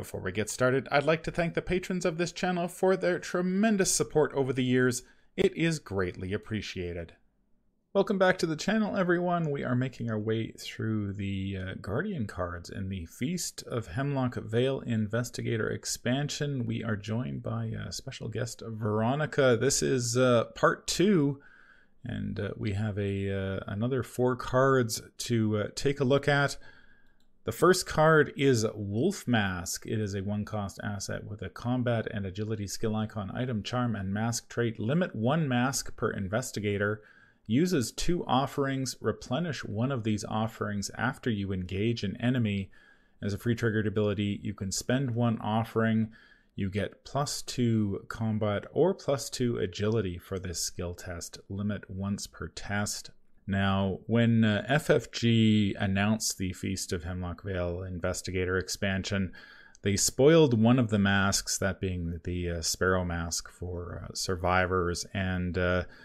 Before we get started, I'd like to thank the patrons of this channel for their tremendous support over the years. It is greatly appreciated. Welcome back to the channel, everyone. We are making our way through the Guardian cards in the Feast of Hemlock Vale Investigator expansion. We are joined by special guest Veronica. This is part 2, and we have another 4 cards to take a look at. The first card is Wolf Mask. It is a 1-cost asset with a combat and agility skill icon, item, charm, and mask trait. Limit 1 mask per investigator. Uses 2 offerings. Replenish one of these offerings after you engage an enemy. As a free triggered ability, you can spend 1 offering. You get +2 combat or +2 agility for this skill test. Limit once per test. Now, when FFG announced the Feast of Hemlock Vale Investigator expansion, they spoiled one of the masks, that being the Sparrow Mask for survivors, and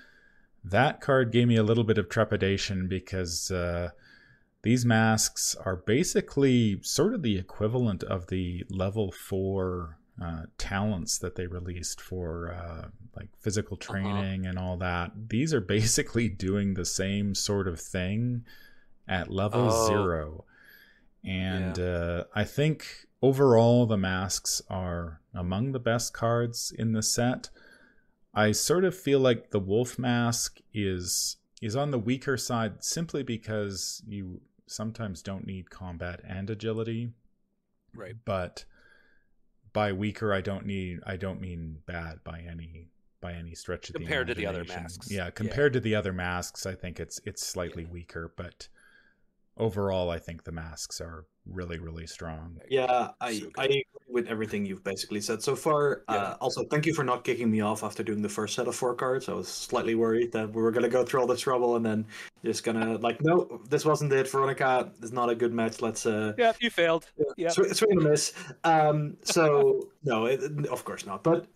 that card gave me a little bit of trepidation because these masks are basically sort of the equivalent of the level 4 talents that they released for like physical training and all that. These are basically doing the same sort of thing at level 0. And I think overall the masks are among the best cards in the set. I sort of feel like the Wolf Mask is on the weaker side simply because you sometimes don't need combat and agility. Right. But by weaker, I don't mean bad by any stretch of the imagination. Compared to the other masks. Yeah, compared to the other masks, I think it's slightly weaker, but overall I think the masks are really, really strong. Yeah, I agree with everything you've basically said so far. Also, thank you for not kicking me off after doing the first set of 4 cards. I was slightly worried that we were going to go through all the trouble and then just going to, like, no, this wasn't it. Veronica is not a good match. Let's... Yeah, you failed. Yeah. Swing and a miss. So, no, of course not. But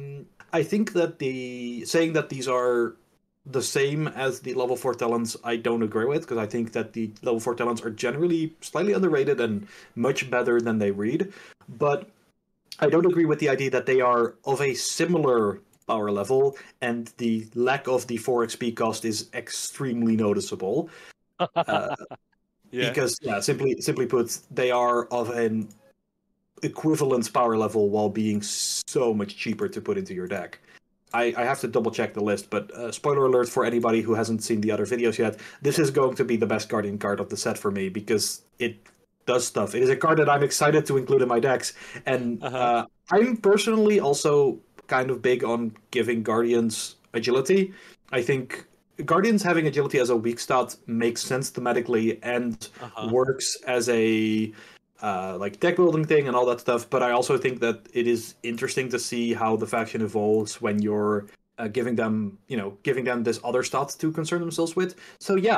I think that saying that these are the same as the level 4 talents, I don't agree with, because I think that the level 4 talents are generally slightly underrated and much better than they read. But I don't agree with the idea that they are of a similar power level, and the lack of the 4 XP cost is extremely noticeable. Because, simply put, they are of an equivalent power level while being so much cheaper to put into your deck. I have to double check the list, but spoiler alert for anybody who hasn't seen the other videos yet, this is going to be the best Guardian card of the set for me, because it does stuff. It is a card that I'm excited to include in my decks, and I'm personally also kind of big on giving Guardians agility. I think Guardians having agility as a weak stat makes sense thematically and works as a like deck building thing and all that stuff, but I also think that it is interesting to see how the faction evolves when you're giving them this other stat to concern themselves with. So yeah,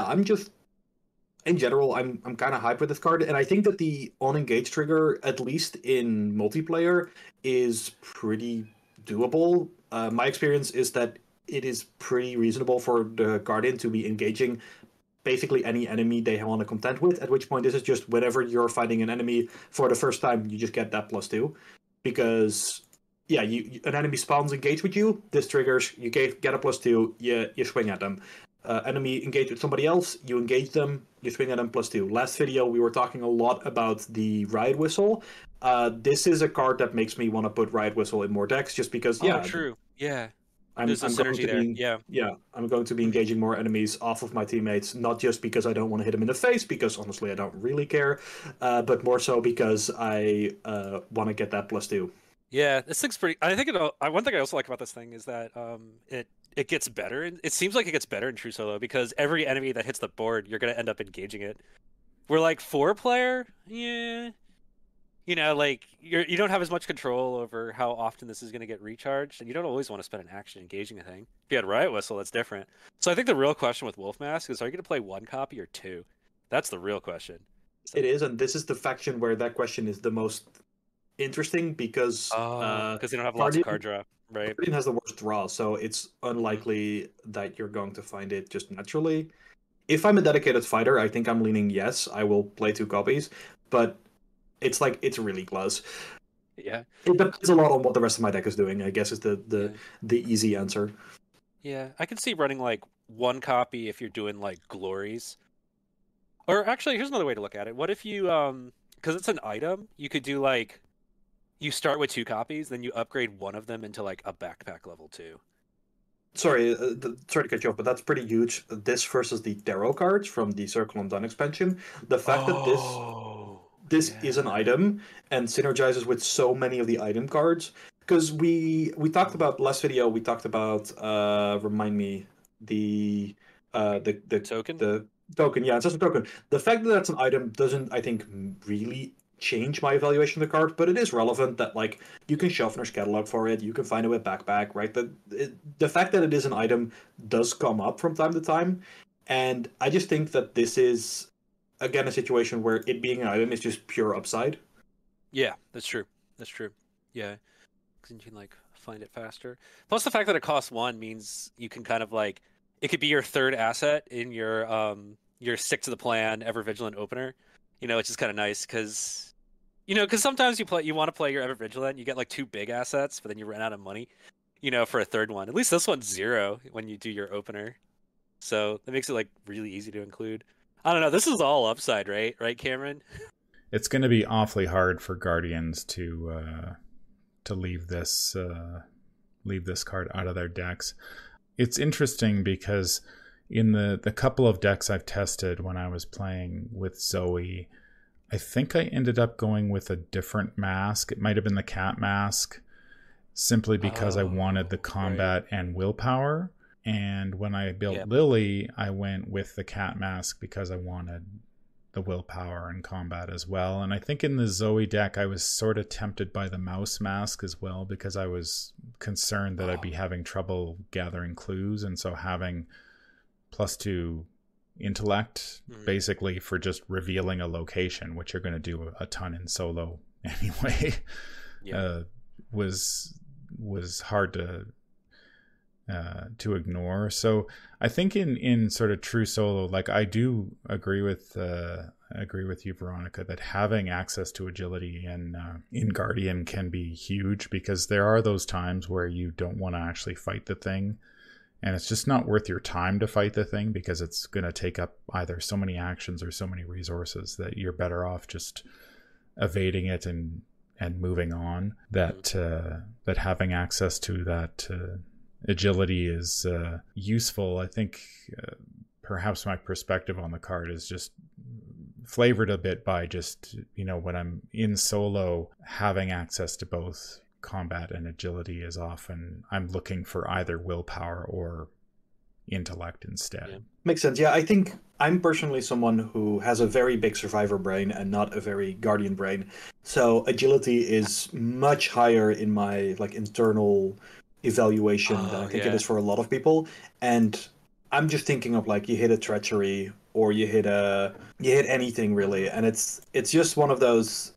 in general, I'm kind of hyped with this card, and I think that the on-engage trigger, at least in multiplayer, is pretty doable. My experience is that it is pretty reasonable for the Guardian to be engaging basically any enemy they want to contend with, at which point this is just whenever you're fighting an enemy for the first time, you just get that +2. Because, yeah, an enemy spawns engage with you, this triggers, you get a +2, you swing at them. Enemy engage with somebody else, you engage them, you swing at them +2. Last video, we were talking a lot about the Riot Whistle. This is a card that makes me want to put Riot Whistle in more decks, just because, True, yeah. There's a synergy there. I'm going to be engaging more enemies off of my teammates, not just because I don't want to hit them in the face, because honestly I don't really care, but more so because I want to get that +2. Yeah, this thing's pretty. I think one thing I also like about this thing is that it gets better. It seems like it gets better in True Solo because every enemy that hits the board, you're gonna end up engaging it. We're like 4-player, yeah. You know, like you don't have as much control over how often this is going to get recharged, and you don't always want to spend an action engaging a thing. If you had Riot Whistle, that's different. So I think the real question with Wolf Mask is: are you going to play 1 copy or 2? That's the real question. So... It is, and this is the faction where that question is the most interesting because they don't have lots of card draw, right? Guardian has the worst draw, so it's unlikely that you're going to find it just naturally. If I'm a dedicated fighter, I think I'm leaning yes. I will play 2 copies, but it's like, it's really close. Yeah. It depends a lot on what the rest of my deck is doing, I guess, is Yeah. the easy answer. Yeah. I can see running like one copy if you're doing like glories. Or actually, here's another way to look at it. What if you because it's an item, you could do like you start with 2 copies, then you upgrade one of them into like a backpack level 2. Sorry, sorry to cut you off, but that's pretty huge. This versus the tarot cards from the Circle Undone expansion. The fact that this is an item and synergizes with so many of the item cards. Because we talked about last video. We talked about remind me the Token? the token. Yeah, it's just a token. The fact that that's an item doesn't, I think, really change my evaluation of the card, but it is relevant that like you can Shuffner's catalog for it. You can find it with backpack, right? The fact that it is an item does come up from time to time, and I just think that this is again a situation where it being an item is just pure upside. Yeah, that's true. That's true. Yeah, because you can like find it faster. Plus, the fact that it costs 1 means you can kind of like it could be your 3rd asset in your stick to the plan ever vigilant opener. Which is kind of nice because sometimes you want to play your ever vigilant, you get like 2 big assets, but then you run out of money. For a 3rd one. At least this one's 0 when you do your opener, so that makes it like really easy to include. I don't know. This is all upside, right? Right, Cameron? It's going to be awfully hard for Guardians to leave this card out of their decks. It's interesting because in the couple of decks I've tested when I was playing with Zoe, I think I ended up going with a different mask. It might have been the cat mask, simply because I wanted the combat and willpower. And when I built Lily, I went with the cat mask because I wanted the willpower and combat as well. And I think in the Zoe deck, I was sort of tempted by the mouse mask as well, because I was concerned that I'd be having trouble gathering clues. And so having +2 intellect basically for just revealing a location, which you're going to do a ton in solo anyway, was hard to ignore. So I think in sort of true solo, like I do agree with you, Veronica, that having access to agility in Guardian can be huge, because there are those times where you don't want to actually fight the thing, and it's just not worth your time to fight the thing, because it's going to take up either so many actions or so many resources that you're better off just evading it and moving on. That having access to that agility is useful. I think perhaps my perspective on the card is just flavored a bit by just, when I'm in solo, having access to both combat and agility is often, I'm looking for either willpower or intellect instead. Yeah. Makes sense. Yeah, I think I'm personally someone who has a very big survivor brain and not a very guardian brain. So agility is much higher in my like internal evaluation than I think it is for a lot of people. And I'm just thinking of like you hit a treachery or you hit anything really, and it's just one of those.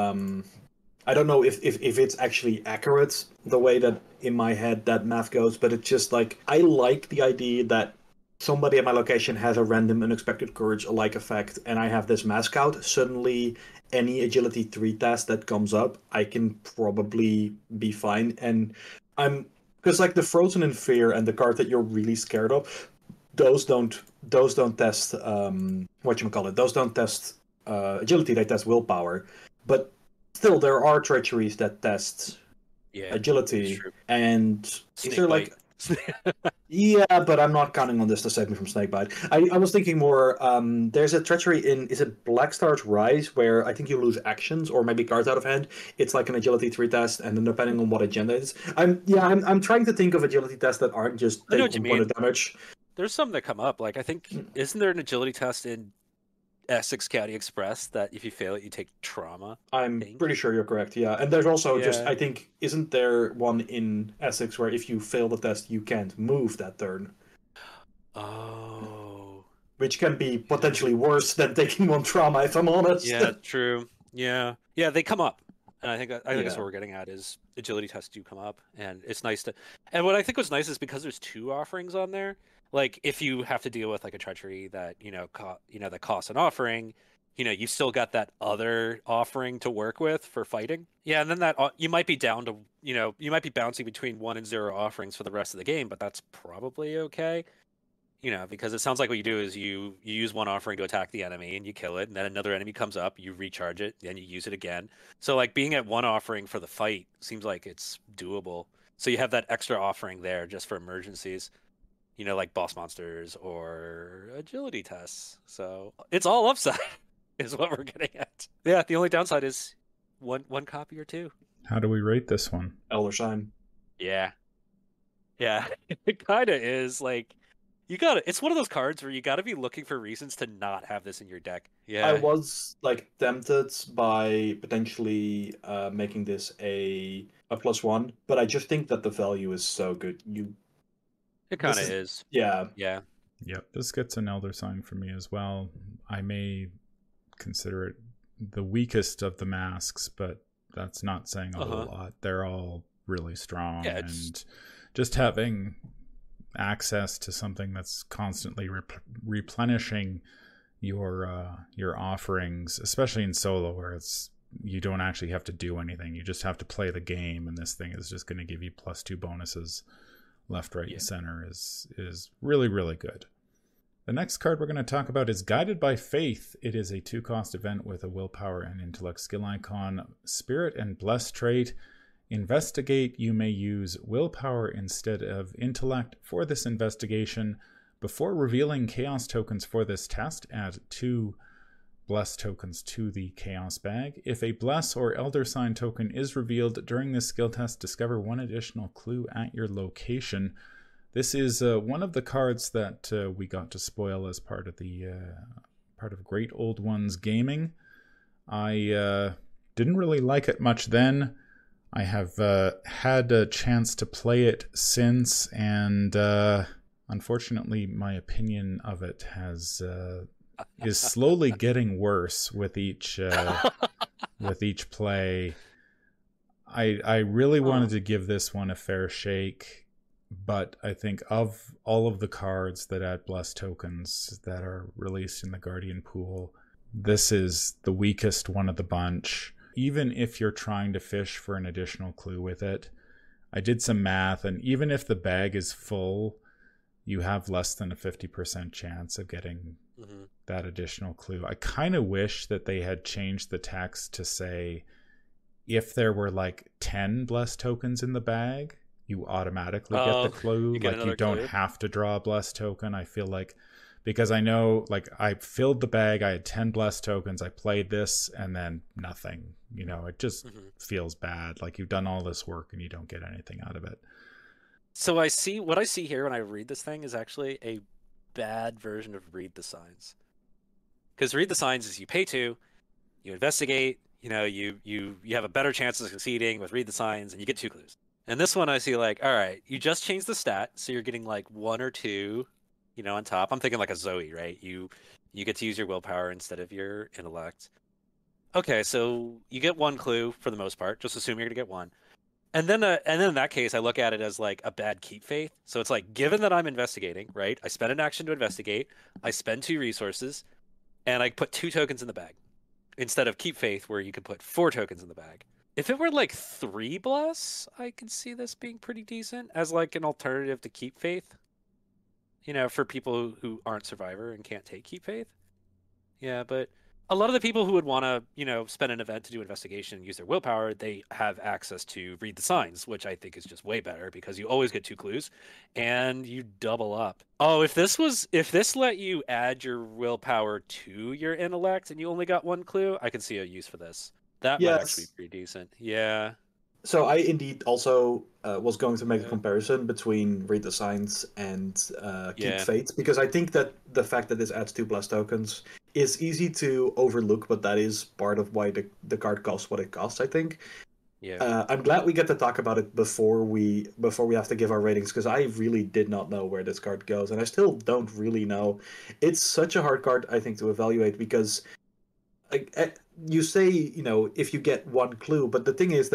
I don't know if it's actually accurate the way that in my head that math goes, but it's just like I like the idea that somebody at my location has a random unexpected courage-alike effect, and I have this mask out. Suddenly, any agility 3 test that comes up, I can probably be fine. And because like the Frozen in Fear and the card that you're really scared of, those don't test whatchamacallit, those don't test agility, they test willpower. But still, there are treacheries that test agility, and these are like yeah, but I'm not counting on this to save me from Snakebite. I was thinking more, there's a treachery in, is it Blackstar's Rise, where I think you lose actions or maybe cards out of hand. It's like an agility 3 test, and then depending on what agenda it is. I'm trying to think of agility tests that aren't just take 1 point of damage. There's some that come up. Like, I think, isn't there an agility test in Essex County Express that if you fail it, you take trauma? I'm pretty sure you're correct, yeah. And there's also just, I think, isn't there one in Essex where if you fail the test, you can't move that turn? Oh. Which can be potentially worse than taking 1 trauma, if I'm honest. Yeah, true. Yeah, they come up. And I think that's what we're getting at is agility tests do come up, and it's nice to. And what I think was nice is because there's 2 offerings on there. Like if you have to deal with like a treachery that that costs an offering, you've still got that other offering to work with for fighting. Yeah, and then you might be down to, you might be bouncing between 1 and 0 offerings for the rest of the game, but that's probably okay. Because it sounds like what you do is you use one offering to attack the enemy and you kill it, and then another enemy comes up, you recharge it, then you use it again. So like being at one offering for the fight seems like it's doable. So you have that extra offering there just for emergencies, like boss monsters or agility tests. So it's all upside is what we're getting at. Yeah, the only downside is one copy or two. How do we rate this one? Elder Sign. Yeah. Yeah. It kind of is like it's one of those cards where you got to be looking for reasons to not have this in your deck. Yeah. I was like tempted by potentially making this a +1, but I just think that the value is so good. It kind of is. Yeah. Yeah. Yep, this gets an Elder Sign for me as well. I may consider it the weakest of the masks, but that's not saying a whole lot. They're all really strong, and just having access to something that's constantly replenishing your offerings, especially in solo where you don't actually have to do anything, you just have to play the game, and this thing is just going to give you +2 bonuses left, right, and center is really, really good. The next card we're going to talk about is Guided by Faith. It is a 2-cost event with a willpower and intellect skill icon, spirit and bless trait. Investigate, you may use willpower instead of intellect for this investigation. Before revealing chaos tokens for this test, add 2 bless tokens to the chaos bag. If a bless or elder sign token is revealed during this skill test, discover 1 additional clue at your location. This is one of the cards that we got to spoil as part of Great Old Ones Gaming. I didn't really like it much then. I have had a chance to play it since, and unfortunately my opinion of it is slowly getting worse with each play. I really wanted to give this one a fair shake, but I think of all of the cards that add bless tokens that are released in the Guardian pool, this is the weakest one of the bunch. Even if you're trying to fish for an additional clue with it, I did some math, and even if the bag is full, you have less than a 50% chance of getting that additional clue. I kind of wish that they had changed the text to say if there were like 10 bless tokens in the bag, you automatically get the clue. You don't have to draw a bless token. I feel like, because I know, like, I filled the bag, I had 10 bless tokens, I played this, and then nothing. It just feels bad. Like, you've done all this work and you don't get anything out of it. So what I see here when I read this thing is actually a bad version of Read the Signs. Because Read the Signs is you pay 2, you investigate, you have a better chance of succeeding with Read the Signs, and you get 2 clues. And this one I see like, all right, you just changed the stat, so you're getting like 1 or 2, on top. I'm thinking like a Zoe, right? You get to use your willpower instead of your intellect. Okay, so you get 1 clue for the most part. Just assume you're gonna get 1. And then in that case, I look at it as like a bad keep faith. So it's like, given that I'm investigating, right? I spend an action to investigate, I spend 2 resources, and I put 2 tokens in the bag instead of keep faith, where you could put 4 tokens in the bag. If it were like 3 bless, I could see this being pretty decent as like an alternative to keep faith. For people who aren't survivor and can't take keep faith. Yeah, but a lot of the people who would want to, spend an event to do investigation and use their willpower, they have access to Read the Signs, which I think is just way better because you always get 2 clues and you double up. Oh, if this let you add your willpower to your intellect and you only got 1 clue, I can see a use for this. That might actually be pretty decent. Yeah. So I indeed also was going to make a comparison between Read the Signs and Keep Fate, because I think that the fact that this adds 2 bless tokens is easy to overlook, but that is part of why the card costs what it costs, I think. Yeah. I'm glad we get to talk about it before we have to give our ratings, because I really did not know where this card goes, and I still don't really know. It's such a hard card, I think, to evaluate, because you say, if you get 1 clue, but the thing is that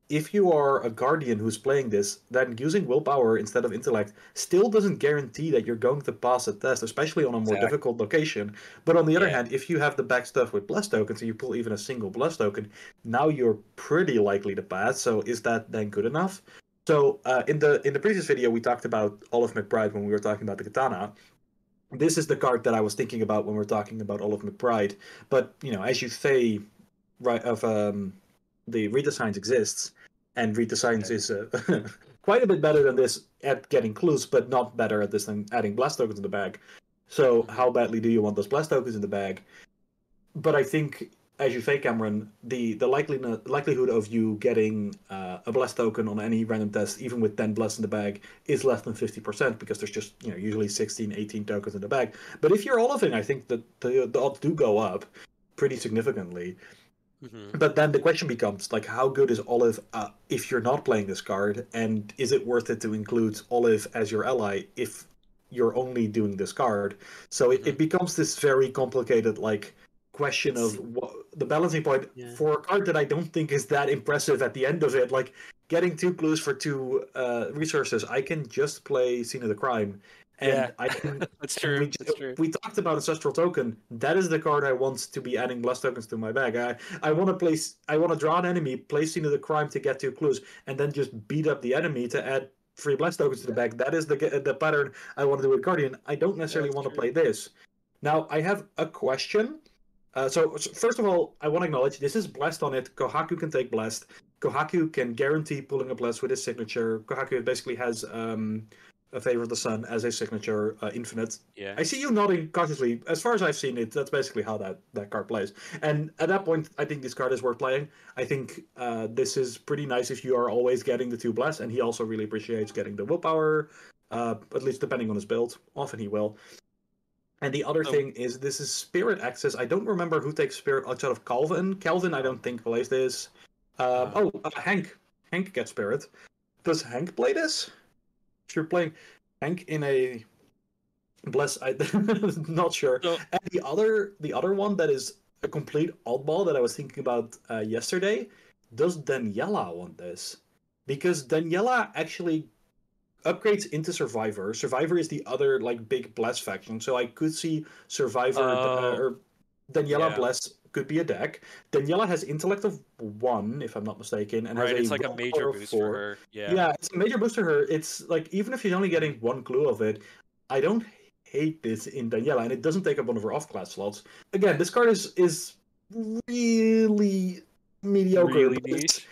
if you are a guardian who's playing this, then using willpower instead of intellect still doesn't guarantee that you're going to pass a test, especially on a more Exactly. difficult location. But on the other Yeah. hand, if you have the back stuff with bless tokens and you pull even a single bless token, now you're pretty likely to pass. So is that then good enough? So in the previous video, we talked about Olaf McBride when we were talking about the katana. This is the card that I was thinking about when we're talking about Olaf McBride. But as you say, right of the redesigns exists, and redesigns is quite a bit better than this at getting clues, but not better at this than adding blast tokens in the bag. So how badly do you want those blast tokens in the bag? But I think, as you say, Cameron, the likelihood of you getting a blast token on any random test, even with 10 blasts in the bag, is less than 50% because there's just usually 16, 18 tokens in the bag. But if you're Olafing, I think that the odds do go up pretty significantly. But then the question becomes, like, how good is Olive if you're not playing this card, and is it worth it to include Olive as your ally if you're only doing this card? So it becomes this very complicated, like, question of the balancing point for a card that I don't think is that impressive at the end of it. Like, getting 2 clues for 2 resources, I can just play Scene of the Crime. And I can. That's true. We talked about Ancestral Token. That is the card I want to be adding blast tokens to my bag. I want to place. I want to draw an enemy, place Scene of the Crime to get 2 clues, and then just beat up the enemy to add 3 blast tokens to the bag. That is the pattern I want to do with Guardian. I don't necessarily want to play this. Now I have a question. So first of all, I want to acknowledge this is blessed on it. Kohaku can take blessed. Kohaku can guarantee pulling a bless with his signature. Kohaku basically has a Favor of the Sun as a signature, infinite. Yeah. I see you nodding cautiously. As far as I've seen it, that's basically how that card plays. And at that point, I think this card is worth playing. I think this is pretty nice if you are always getting the 2 bless, and he also really appreciates getting the willpower, at least depending on his build. Often he will. And the other thing is, this is Spirit Access. I don't remember who takes Spirit outside of Calvin. Calvin, I don't think plays this. Hank. Hank gets Spirit. Does Hank play this? If you're playing Hank in a bless, I'm not sure. So, and the other one that is a complete oddball that I was thinking about yesterday, does Daniela want this? Because Daniela actually upgrades into Survivor. Survivor is the other like big bless faction, so I could see Survivor or Daniela bless could be a deck. Daniela has intellect of 1, if I'm not mistaken, and right, has it's like a major boost for her. Yeah, it's a major boost for her. It's like, even if she's only getting 1 clue of it, I don't hate this in Daniela, and it doesn't take up one of her off-class slots. Again, this card is really mediocre. Really niche.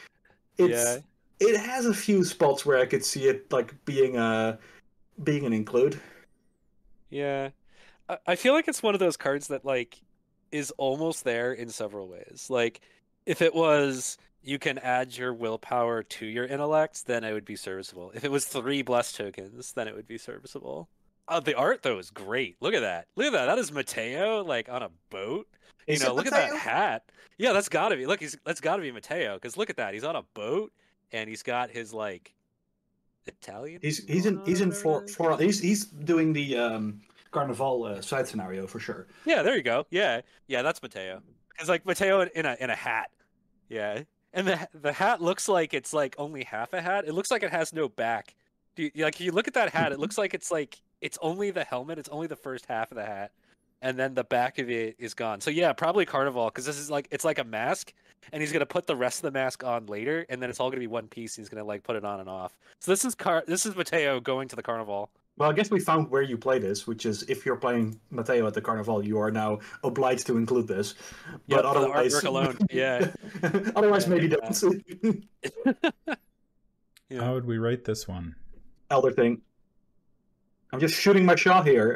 It has a few spots where I could see it like being an include. Yeah, I feel like it's one of those cards that like is almost there in several ways. Like, if it was you can add your willpower to your intellect, then it would be serviceable. If it was 3 bless tokens, then it would be serviceable. The art though is great. Look at that. Look at that. That is Mateo like on a boat. Look at that hat. Yeah, that's gotta be. Look, that's gotta be Mateo. Because look at that. He's on a boat and he's got his like Italian. He's in Florida. He's doing the Carnival side scenario for sure. Yeah, there you go. Yeah, that's Mateo. It's like Mateo in a hat. Yeah, and the hat looks like it's like only half a hat. It looks like it has no back. If you look at that hat, it looks like it's only the helmet. It's only the first half of the hat, and then the back of it is gone. So yeah, probably Carnival, because this is like it's like a mask, and he's gonna put the rest of the mask on later, and then it's all gonna be one piece. And he's gonna like put it on and off. So this is Mateo going to the Carnival. Well, I guess we found where you play this, which is if you're playing Mateo at the Carnival, you are now obliged to include this. But otherwise, the artwork alone, yeah. Otherwise, maybe don't. How would we rate this one? Elder Thing. I'm just shooting my shot here.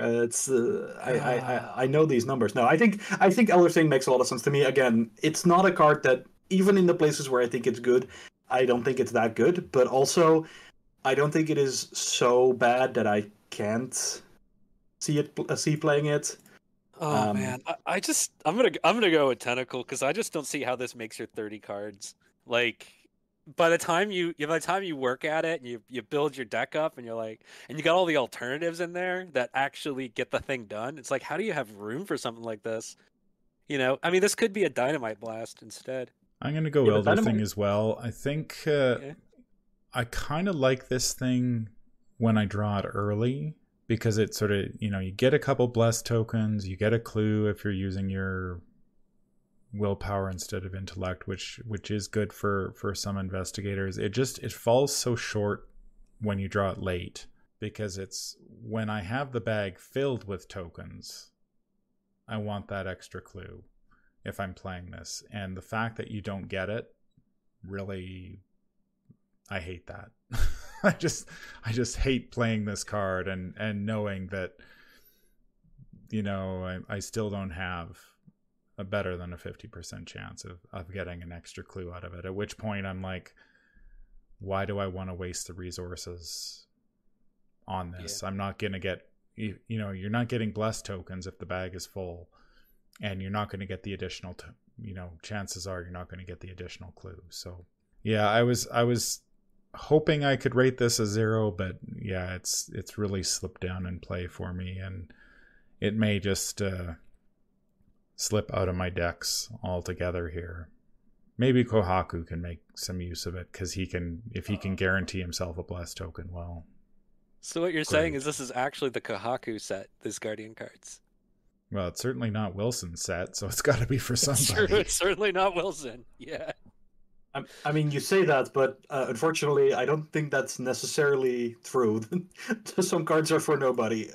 I know these numbers. No, I think Elder Thing makes a lot of sense to me. Again, it's not a card that, even in the places where I think it's good, I don't think it's that good. But also, I don't think it is so bad that I can't see playing it. Oh man, I'm gonna go with Tentacle, because I just don't see how this makes your 30 cards. Like, by the time you work at it and you build your deck up and you got all the alternatives in there that actually get the thing done, it's like, how do you have room for something like this? I mean, this could be a Dynamite Blast instead. I'm going to go Yeah, but Elder Dynamo- Thing as well. I think Okay. I kind of like this thing when I draw it early, because it sort of, you get a couple blessed tokens, you get a clue if you're using your willpower instead of intellect, which is good for some investigators. It falls so short when you draw it late, because it's when I have the bag filled with tokens, I want that extra clue if I'm playing this. And the fact that you don't get it, really, I hate that. I just hate playing this card and knowing that, I still don't have a better than a 50% chance of getting an extra clue out of it. At which point I'm like, why do I want to waste the resources on this? Yeah. I'm not going to get, you're not getting blessed tokens if the bag is full, and you're not going to get the additional, chances are you're not going to get the additional clue. So yeah, I was hoping I could rate this a 0, but yeah, it's really slipped down in play for me, and it may just slip out of my decks altogether here. Maybe Kohaku can make some use of it, because if he can guarantee himself a blessed token, well. So what you're saying Great. is this is actually the Kohaku set, these Guardian cards. Well, it's certainly not Wilson's set, so it's got to be for It's somebody. true. It's certainly not Wilson. Yeah. I mean, you say that, but unfortunately, I don't think that's necessarily true. Some cards are for nobody.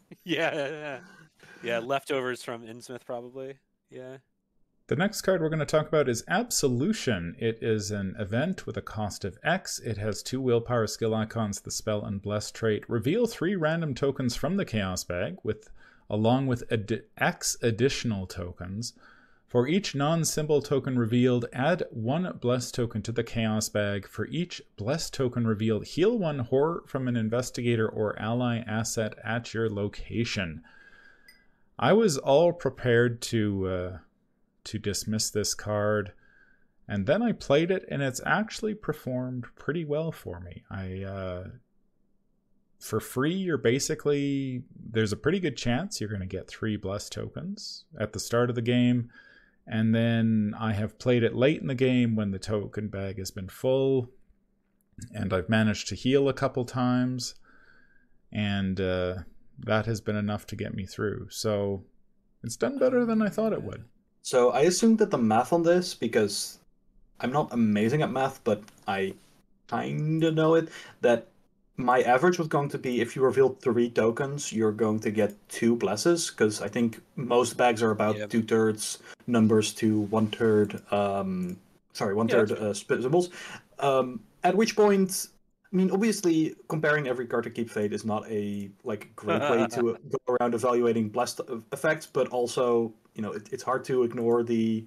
Yeah, leftovers from Innsmouth probably. Yeah. The next card we're going to talk about is Absolution. It is an event with a cost of X. It has 2 willpower skill icons, the spell and bless trait. Reveal 3 random tokens from the Chaos Bag, along with X additional tokens. For each non-symbol token revealed, add 1 blessed token to the Chaos Bag. For each blessed token revealed, heal 1 horror from an investigator or ally asset at your location. I was all prepared to dismiss this card, and then I played it, and it's actually performed pretty well for me. For free, there's a pretty good chance you're going to get 3 blessed tokens at the start of the game, and then I have played it late in the game when the token bag has been full, and I've managed to heal a couple times, and that has been enough to get me through. So it's done better than I thought it would. So I assumed that the math on this, because I'm not amazing at math, but I kind of know it, that my average was going to be, if you reveal 3 tokens, you're going to get 2 blesses, because I think most bags are about 2/3 numbers to 1/3, 1/3 symbols. At which point, I mean, obviously, comparing every card to Keep Fate is not a great way to go around evaluating blessed effects, but also, it's hard to ignore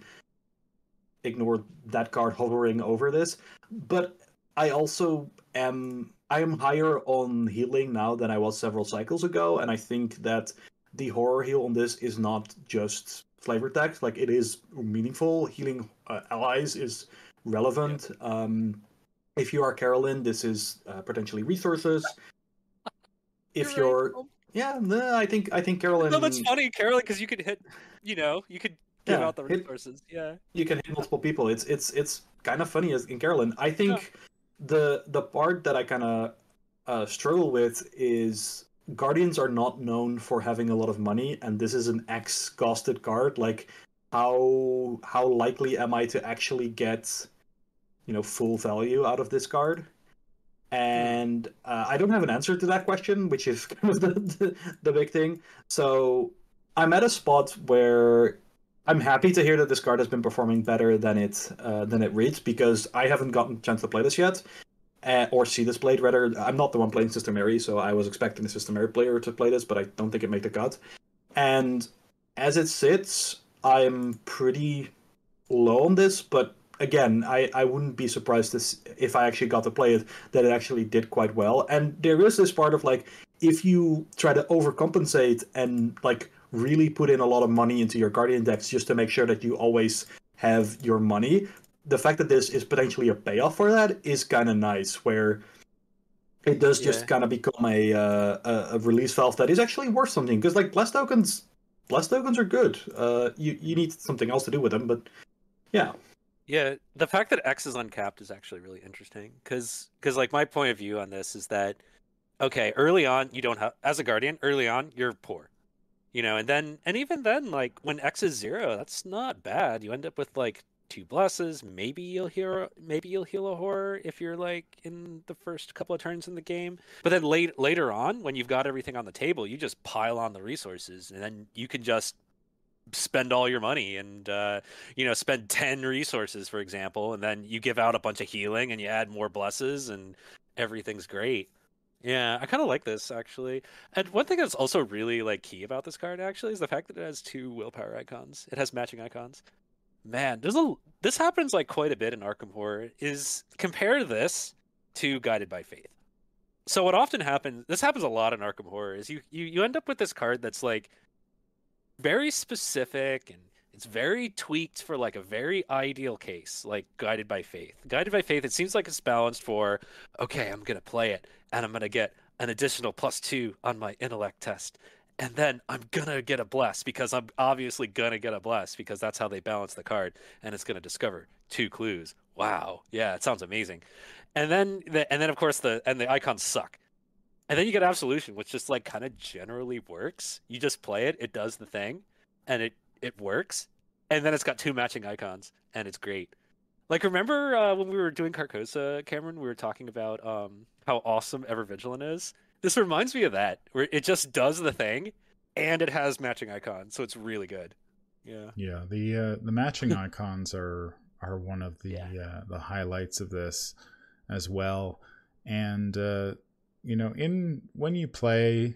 that card hovering over this. But I also am higher on healing now than I was several cycles ago, and I think that the horror heal on this is not just flavor text. Like, it is meaningful. Healing allies is relevant. Yep. If you are Carolyn, this is potentially resources. If you're I think Carolyn. No, that's funny, Carolyn, because you could hit. You could give out the resources. You can hit multiple people. It's kind of funny as in Carolyn. I think the part that I kind of struggle with is Guardians are not known for having a lot of money, and this is an X-costed card. Like, how likely am I to actually get full value out of this card? And I don't have an answer to that question, which is kind of the big thing. So I'm at a spot where I'm happy to hear that this card has been performing better than it reads, because I haven't gotten a chance to play this yet, or see this played rather. I'm not the one playing Sister Mary, so I was expecting the Sister Mary player to play this, but I don't think it made the cut. And as it sits, I'm pretty low on this, but again, I wouldn't be surprised if I actually got to play it, that it actually did quite well. And there is this part of, like, if you try to overcompensate and, like, really put in a lot of money into your Guardian decks just to make sure that you always have your money, the fact that this is potentially a payoff for that is kind of nice, where it does just kind of become a release valve that is actually worth something. Because, like, blessed tokens are good. You need something else to do with them, but yeah. Yeah, the fact that X is uncapped is actually really interesting because like my point of view on this is that okay, early on you don't have as a guardian, early on you're poor. And even then, like when X is 0, that's not bad. You end up with like 2 blesses. Maybe you'll heal a horror if you're like in the first couple of turns in the game. But then later on, when you've got everything on the table, you just pile on the resources, and then you can just spend all your money and spend 10 resources, for example, and then you give out a bunch of healing and you add more blesses and everything's great. Yeah, I kind of like this actually. And one thing that's also really like key about this card actually is the fact that it has 2 willpower icons. It has matching icons. Man, this happens like quite a bit in Arkham Horror. Is compare this to Guided by Faith. So what often happens, this happens a lot in Arkham Horror, is you end up with this card that's like very specific and it's very tweaked for like a very ideal case, like Guided by Faith. Guided by Faith, it seems like it's balanced for, okay, I'm gonna play it and I'm gonna get an additional +2 on my intellect test. And then I'm gonna get a bless because I'm obviously gonna get a bless because that's how they balance the card, and it's gonna discover 2 clues. Wow, yeah, it sounds amazing. And then of course the icons suck. And then you get Absolution, which just like kind of generally works. You just play it, it does the thing, and it works. And then it's got 2 matching icons, and it's great. Like remember when we were doing Carcosa, Cameron, we were talking about how awesome Ever Vigilant is. This reminds me of that, where it just does the thing, and it has matching icons, so it's really good. Yeah. Yeah, the matching icons are one of the highlights of this as well. And when you play,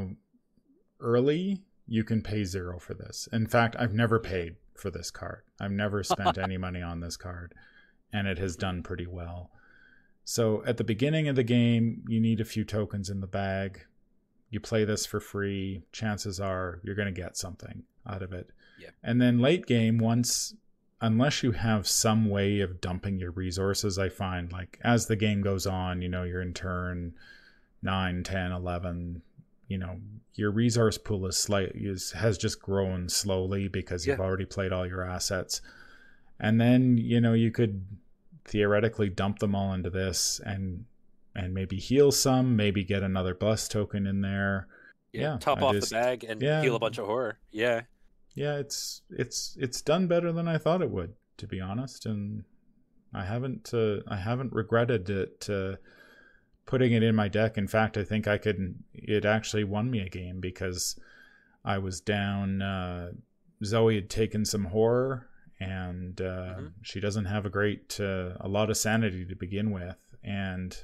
early, you can pay 0 for this. In fact, I've never paid for this card. I've never spent any money on this card, and it has done pretty well. So at the beginning of the game, you need a few tokens in the bag. You play this for free. Chances are you're going to get something out of it. Yeah. And then late game, unless you have some way of dumping your resources, I find like as the game goes on, you're in turn 9, 10, 11, your resource pool has just grown slowly because you've already played all your assets. And then, you could theoretically dump them all into this and maybe heal some, maybe get another bless token in there. Yeah. Top off the bag and heal a bunch of horror. Yeah. Yeah, it's done better than I thought it would, to be honest. And I haven't regretted it, putting it in my deck. In fact, I think it actually won me a game because I was down. Zoe had taken some horror, and she doesn't have a lot of sanity to begin with. And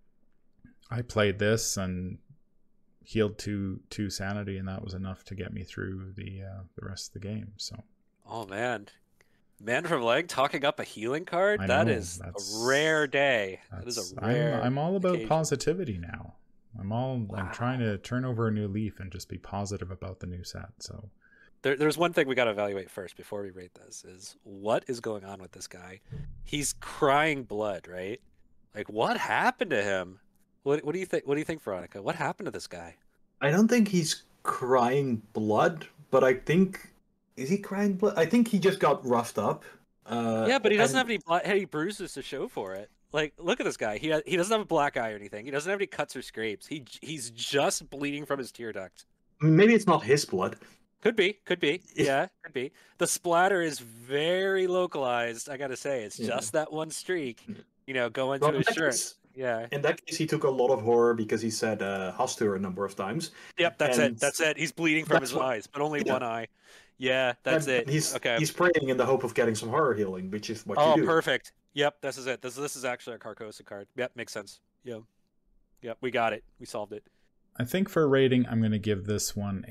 I played this and healed two sanity, and that was enough to get me through the rest of the game. So, oh man, Man from Leg talking up a healing card? That is a rare day. That is a rare I'm all about occasion. Positivity now. I'm trying to turn over a new leaf and just be positive about the new set. So there's one thing we got to evaluate first before we rate this: is what is going on with this guy? He's crying blood, right? Like, what happened to him? What do you think? What do you think, Veronica? What happened to this guy? I don't think he's crying blood, but I think is he crying blood? I think he just got roughed up. Yeah, but he doesn't have any bruises to show for it. Like, look at this guy. He doesn't have a black eye or anything. He doesn't have any cuts or scrapes. He's just bleeding from his tear duct. Maybe it's not his blood. Could be. Yeah, could be. The splatter is very localized. I gotta say, it's just that one streak. Going to his shirt. Yeah. In that case, he took a lot of horror because he said Hastur a number of times. Yep, that's it. He's bleeding from his eyes, but only one eye. Yeah, that's it. He's okay. He's praying in the hope of getting some horror healing, which is what you do. Oh, perfect. Yep, this is it. This is actually a Carcosa card. Yep, makes sense. Yep, we got it. We solved it. I think for rating, I'm going to give this one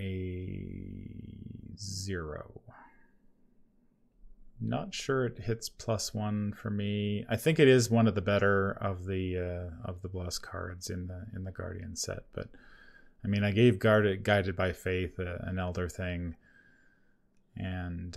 a 0. Not sure it hits +1 for me. I think it is one of the better of the Bless cards in the Guardian set. But I mean, I gave Guided by Faith an Elder thing, and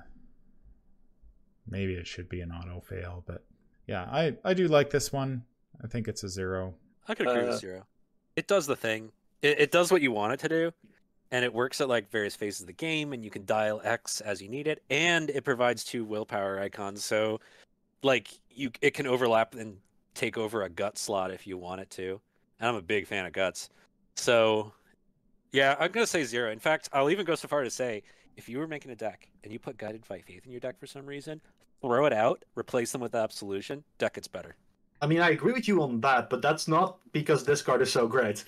maybe it should be an auto fail. But yeah, I do like this one. I think it's a 0. I could agree with 0. It does the thing. It does what you want it to do. and it works at like various phases of the game, and you can dial X as you need it, and it provides 2 willpower icons, so like it can overlap and take over a gut slot if you want it to. And I'm a big fan of guts, so yeah, I'm gonna say 0. In fact, I'll even go so far to say if you were making a deck and you put Guided Fight Faith in your deck for some reason, throw it out, replace them with Absolution, deck gets better. I mean, I agree with you on that, but that's not because this card is so great.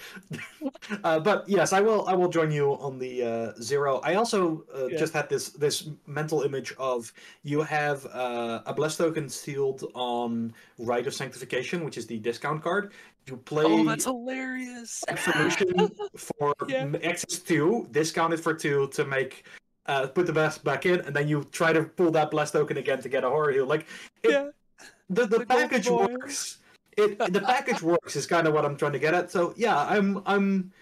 But yes, I will join you on the 0. I also just had this mental image of you have a blessed token sealed on Rite of Sanctification, which is the discount card. You play. Oh, that's hilarious! Absolution for X2, discounted for 2 to make put the best back in, and then you try to pull that blessed token again to get a horror heal. Like, the package works. The package works is kind of what I'm trying to get at. So yeah, I'm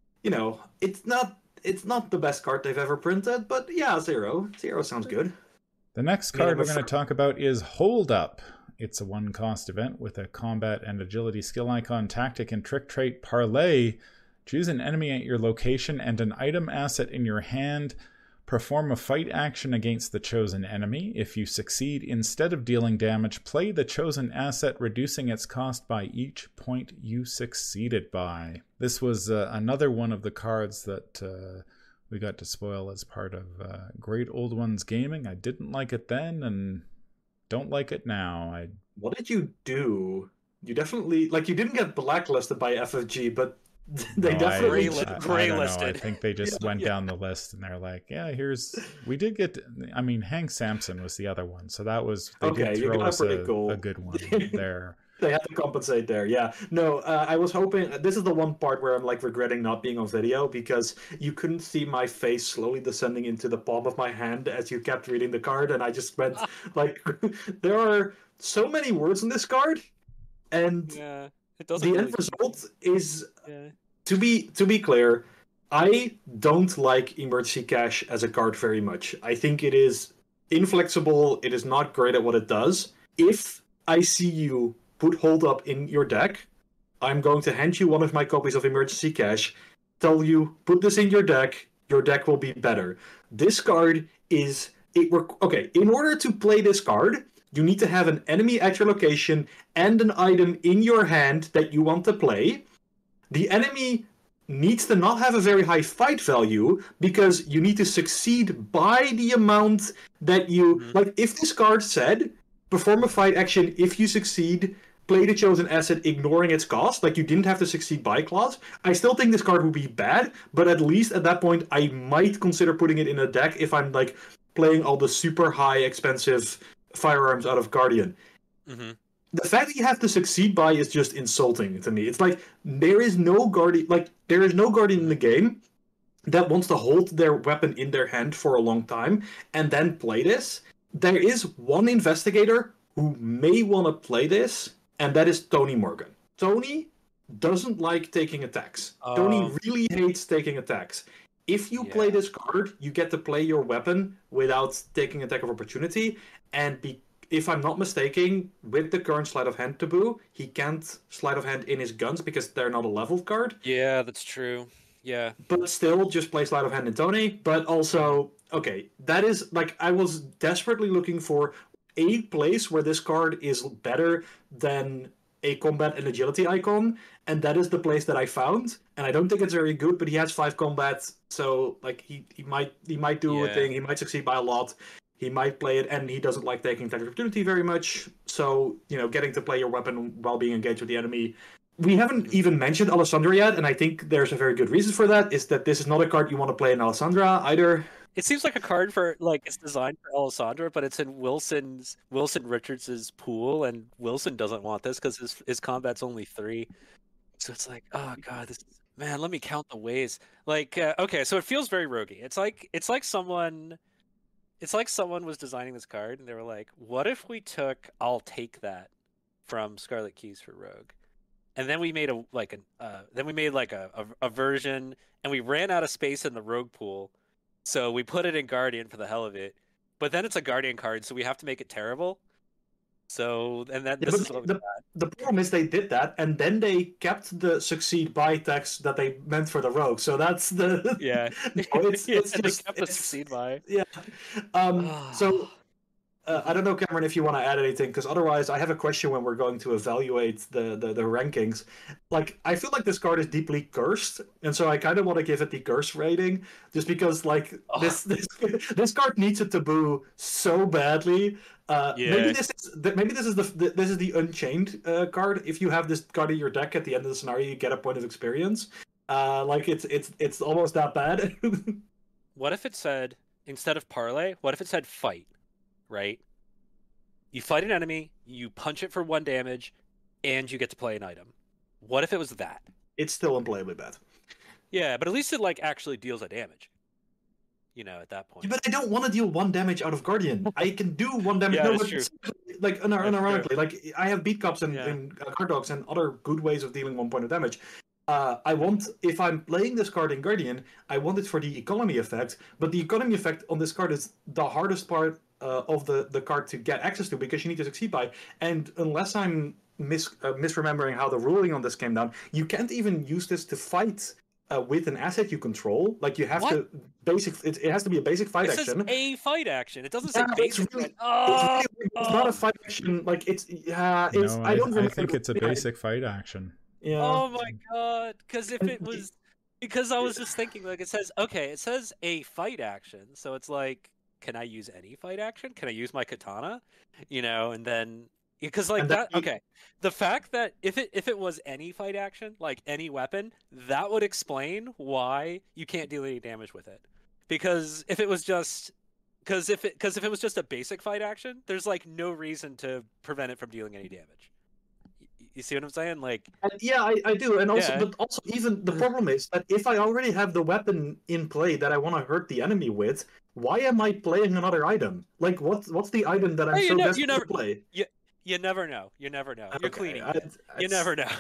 it's not the best card they've ever printed, but yeah, 0 sounds good. The next card we're going to talk about is Hold Up. It's a 1-cost event with a combat and agility skill icon, tactic and trick trait parlay. Choose an enemy at your location and an item asset in your hand. Perform a fight action against the chosen enemy. If you succeed, instead of dealing damage, play the chosen asset, reducing its cost by each point you succeeded by. This was another one of the cards that we got to spoil as part of Great Old Ones Gaming. I didn't like it then and don't like it now. What did you do? You definitely, you didn't get blacklisted by FFG, but they definitely graylisted. I think they just went down the list and they're like, yeah, we did get, Hank Sampson was the other one. So that was, they did throw us a good one there. They had to compensate there, yeah. No, I was hoping, this is the one part where I'm regretting not being on video, because you couldn't see my face slowly descending into the palm of my hand as you kept reading the card, and I just went, there are so many words in this card, and the end result is, to be clear, I don't like Emergency Cash as a card very much. I think it is inflexible, it is not great at what it does. If I see you put Hold Up in your deck, I'm going to hand you one of my copies of Emergency Cash, tell you, put this in your deck will be better. This card is... in order to play this card, you need to have an enemy at your location and an item in your hand that you want to play. The enemy needs to not have a very high fight value, because you need to succeed by the amount that you... if this card said, perform a fight action if you succeed, play the chosen asset ignoring its cost, you didn't have to succeed by clause, I still think this card would be bad, but at least at that point I might consider putting it in a deck if I'm playing all the super high expensive firearms out of Guardian. The fact that you have to succeed by is just insulting to me. It's there is no Guardian in the game that wants to hold their weapon in their hand for a long time and then play this. There is one investigator who may want to play this, and that is Tony Morgan. Tony doesn't like taking attacks. Tony really hates taking attacks. If you play this card, you get to play your weapon without taking attack of opportunity, and if I'm not mistaken, with the current Sleight of Hand taboo, he can't Sleight of Hand in his guns because they're not a leveled card. Yeah, that's true. Yeah. But still, just play Sleight of Hand in Tony. But also, that is, I was desperately looking for a place where this card is better than a combat and agility icon, and that is the place that I found. And I don't think it's very good, but he has 5 combats, so he might do a thing. He might succeed by a lot. He might play it, and he doesn't like taking attack of opportunity very much. So getting to play your weapon while being engaged with the enemy. We haven't even mentioned Alessandra yet, and I think there's a very good reason for that. Is that this is not a card you want to play in Alessandra either. It seems like a card for it's designed for Alessandra, but it's in Wilson Richards' pool, and Wilson doesn't want this because his combat's only 3. So it's oh god, man, let me count the ways. Okay, so it feels very roguey. It's like someone was designing this card and they were like, what if we took I'll Take That from Scarlet Keys for Rogue, and then we made a version, and we ran out of space in the Rogue pool. So we put it in Guardian for the hell of it, but then it's a Guardian card, so we have to make it terrible. So, and then Yeah, this but is what the problem is they did that, and then they kept the succeed by text that they meant for the rogue. So that's the yeah, no, it's yeah, it's they just kept the succeed by. yeah. So I don't know, Cameron, if you want to add anything, because otherwise I have a question when we're going to evaluate the rankings. Like, I feel like this card is deeply cursed, and so I kind of want to give it the curse rating, just because like this card needs a taboo so badly. Maybe Yeah. this is the Unchained card. If you have this card in your deck at the end of the scenario, you get a point of experience. Like it's almost that bad. What if it said, instead of parlay, what if it said fight? Right? You fight an enemy, you punch it for 1 damage, and you get to play an item. What if it was that? It's still unplayably bad. Yeah, but at least it like actually deals a damage. You know, at that point. Yeah, but I don't want to deal 1 damage out of Guardian. I can do 1 damage. Yeah, No, that's but true. like unironically, like I have beat cups and, Yeah. and card dogs and other good ways of dealing 1 point of damage. I want, if I'm playing this card in Guardian, I want it for the economy effect. But the economy effect on this card is the hardest part of the card to get access to, because you need to succeed by. And unless I'm misremembering how the ruling on this came down, you can't even use this to fight with an asset you control. Like you have to it has to be a basic fight It action. says a fight action. It doesn't say Yeah, basic. it's really- fight. It's not a fight action. Like it's it's. No, I don't I remember. think it's a Yeah, basic fight action. Yeah. Oh my god! Because if it was, because I was just thinking, like it says, okay, it says a fight action, so it's like, can I use any fight action? Can I use my katana? You know, and then because like And that. that- Okay, the fact that if it was any fight action, like any weapon, that would explain why you can't deal any damage with it. Because if it was just because if it was just a basic fight action, there's like no reason to prevent it from dealing any damage. You see what I'm saying? Like, Yeah, I do, and also, Yeah. but also, even the problem is that if I already have the weapon in play that I want to hurt the enemy with, why am I playing another item? Like, what's the item that I'm Hey, you so know- you desperate never- to play? you never know. You never know. You're Okay, cleaning. I- You never know.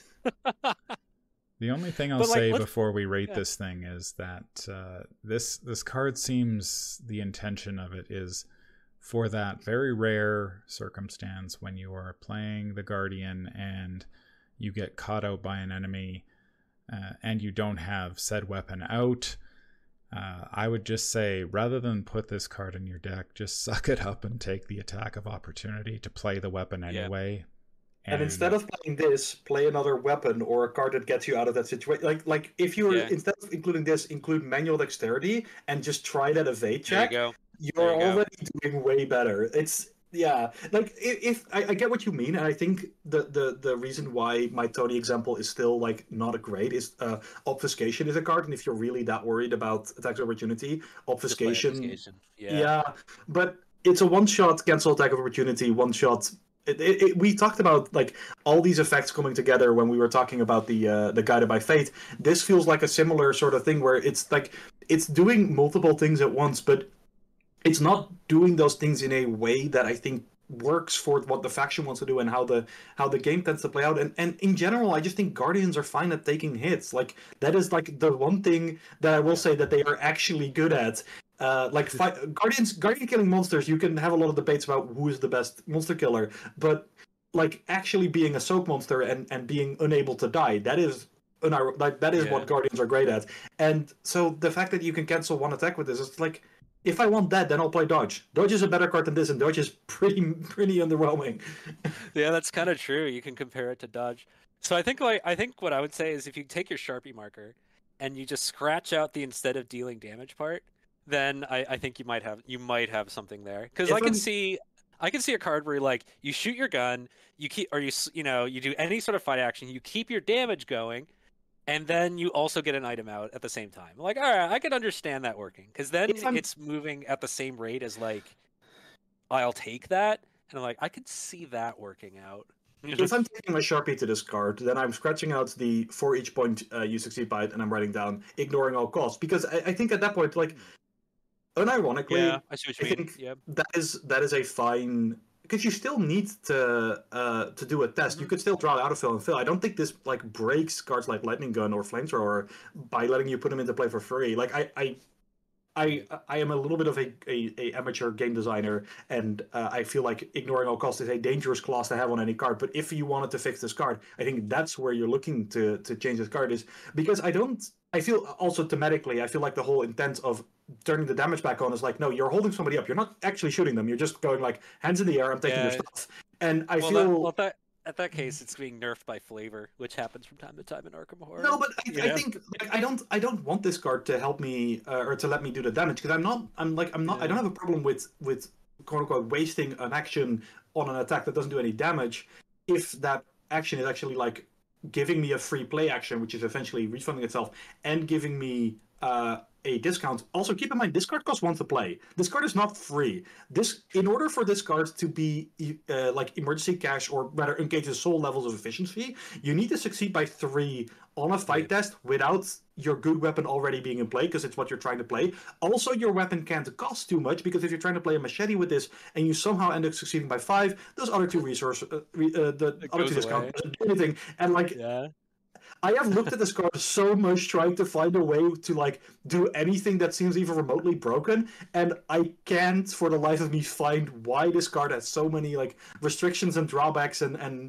The only thing I'll But, like, say let's- before we rate yeah. this thing is that this card seems, the intention of it is for that very rare circumstance when you are playing the Guardian and you get caught out by an enemy and you don't have said weapon out. I would just say, rather than put this card in your deck, just suck it up and take the attack of opportunity to play the weapon Yeah. anyway. And instead of playing this, play another weapon or a card that gets you out of that situation. Like if you were, Yeah. instead of including this, include manual dexterity and just try that evade There you check. go. You're There you go. already doing way better. It's like if I get what you mean, and I think the reason why my Tony example is still like not a great is obfuscation is a card, and if you're really that worried about attack of opportunity, Just play obfuscation. Yeah. Yeah, but it's a one-shot cancel attack of opportunity, one-shot. We talked about like all these effects coming together when we were talking about the Guided by Fate. This feels like a similar sort of thing where it's like it's doing multiple things at once, but it's not doing those things in a way that I think works for what the faction wants to do and how the game tends to play out. And in general, I just think Guardians are fine at taking hits. Like that is like the one thing that I will say that they are actually good at. Guardian killing monsters, you can have a lot of debates about who is the best monster killer, but like actually being a soak monster and being unable to die, that is Yeah. what Guardians are great at. And so the fact that you can cancel one attack with this is like, if I want that, then I'll play Dodge. Dodge is a better card than this, and Dodge is pretty underwhelming. Yeah, that's kind of true. You can compare it to Dodge. So I think what I would say is if you take your Sharpie marker and you just scratch out the instead of dealing damage part, then I think you might have something there. Because If I can I'm- see a card where like you shoot your gun, you keep or you do any sort of fight action, you keep your damage going, and then you also get an item out at the same time. Like, all right, I could understand that working because then If I'm- it's moving at the same rate as like I'll take that, and I'm like I could see that working out. If I'm taking my Sharpie to this card, then I'm scratching out the for each point you succeed by it, and I'm writing down ignoring all costs. Because I think at that point, like, unironically, Yeah, I see what you I mean. think Yep. that is a fine, because you still need to do a test. You could still draw autofill and fill. I don't think this like breaks cards like Lightning Gun or Flamethrower by letting you put them into play for free. Like I am a little bit of a amateur game designer, and I feel like ignoring all costs is a dangerous clause to have on any card. But if you wanted to fix this card, I think that's where you're looking to change this card, is because I feel also thematically, I feel like the whole intent of turning the damage back on is like, no, you're holding somebody up. You're not actually shooting them. You're just going like, hands in the air, I'm taking your stuff. And I feel... At that case, it's being nerfed by flavor, which happens from time to time in Arkham Horror. No, but I think like, I don't want this card to help me or to let me do the damage, because I don't have a problem with quote unquote wasting an action on an attack that doesn't do any damage if that action is actually like giving me a free play action, which is essentially refunding itself and giving me a discount. Also, keep in mind, this card costs 1 to play. This card is not free. In order for this card to be like emergency cash, or rather engage the soul levels of efficiency, you need to succeed by 3 on a fight test without your good weapon already being in play, because it's what you're trying to play. Also, your weapon can't cost too much, because if you're trying to play a machete with this and you somehow end up succeeding by 5, those other 2 resources, the other 2 discounts doesn't do anything. And like, I have looked at this card so much trying to find a way to like do anything that seems even remotely broken, and I can't for the life of me find why this card has so many like restrictions and drawbacks and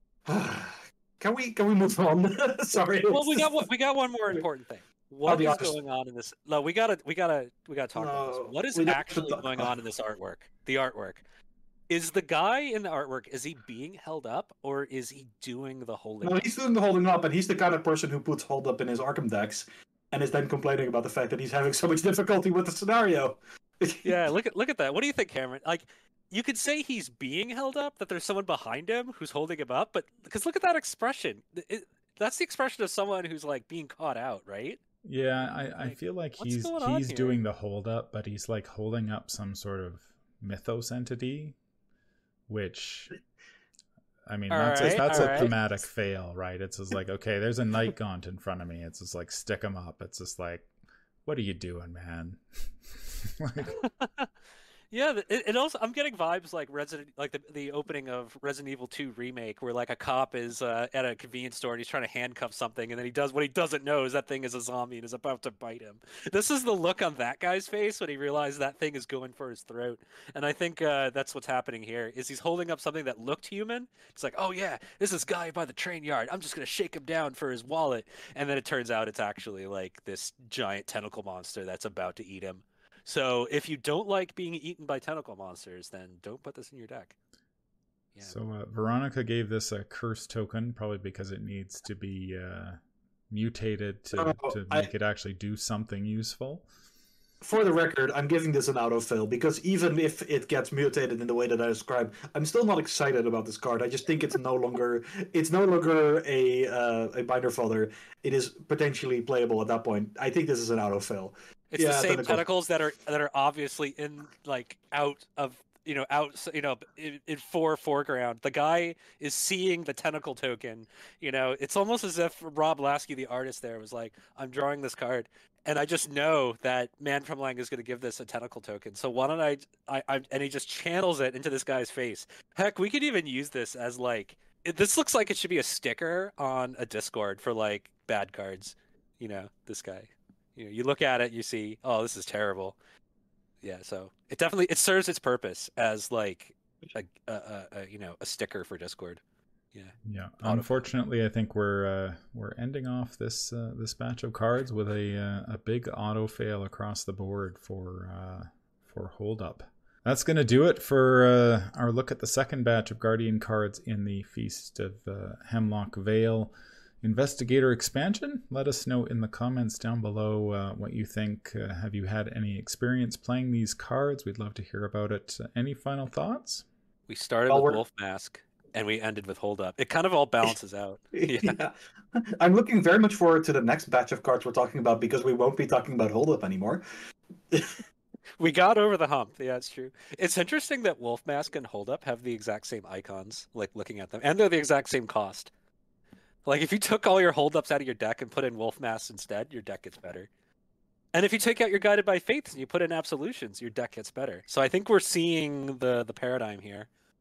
Can we move on? Sorry. Well, we got one more important thing. What is going on in this? No, we gotta talk about this. What is actually going on in this artwork? The artwork. Is the guy in the artwork, is he being held up, or is he doing the holding up? No, he's doing the holding up, and he's the kind of person who puts hold up in his Arkham decks and is then complaining about the fact that he's having so much difficulty with the scenario. Yeah, look at that. What do you think, Cameron? Like, you could say he's being held up, that there's someone behind him who's holding him up, but because look at that expression. That's the expression of someone who's like being caught out, right? Yeah, I feel like he's doing the hold up, but he's like holding up some sort of mythos entity, which, I mean, that's a thematic fail, right? It's just like, okay, there's a Night Gaunt in front of me. It's just like, stick him up. It's just like, what are you doing, man? Like... Yeah, it also, I'm getting vibes like the opening of Resident Evil 2 Remake, where like a cop is at a convenience store and he's trying to handcuff something, and then what he doesn't know is that thing is a zombie and is about to bite him. This is the look on that guy's face when he realized that thing is going for his throat, and I think that's what's happening here. Is he's holding up something that looked human? It's like, oh yeah, this guy by the train yard. I'm just gonna shake him down for his wallet, and then it turns out it's actually like this giant tentacle monster that's about to eat him. So if you don't like being eaten by tentacle monsters, then don't put this in your deck. Yeah. So Veronica gave this a curse token, probably because it needs to be mutated to make it actually do something useful. For the record, I'm giving this an autofill, because even if it gets mutated in the way that I described, I'm still not excited about this card. I just think it's no longer a binder fodder. It is potentially playable at that point. I think this is an autofill. It's the same tentacles that are obviously in in foreground. The guy is seeing the tentacle token. You know, it's almost as if Rob Lasky, the artist there, was like, I'm drawing this card, and I just know that Man from Lang is going to give this a tentacle token. So why don't I and he just channels it into this guy's face. Heck, we could even use this as like, this looks like it should be a sticker on a Discord for like bad cards. You know, this guy. You know, you look at it, you see, oh, this is terrible. Yeah, so it serves its purpose as like a sticker for Discord. Yeah. Yeah. Unfortunately, I think we're ending off this batch of cards with a big auto fail across the board for Hold Up. That's going to do it for our look at the second batch of Guardian cards in the Feast of Hemlock Vale Investigator expansion. Let us know in the comments down below what you think. Have you had any experience playing these cards? We'd love to hear about it. Any final thoughts? We started with Wolf Mask and we ended with Hold Up. It kind of all balances out. Yeah. I'm looking very much forward to the next batch of cards we're talking about, because we won't be talking about Hold Up anymore. We got over the hump. Yeah, it's true. It's interesting that Wolf Mask and Hold Up have the exact same icons, like looking at them, and they're the exact same cost. Like, if you took all your holdups out of your deck and put in Wolf Masks instead, your deck gets better. And if you take out your Guided by Faiths and you put in Absolutions, your deck gets better. So I think we're seeing the paradigm here.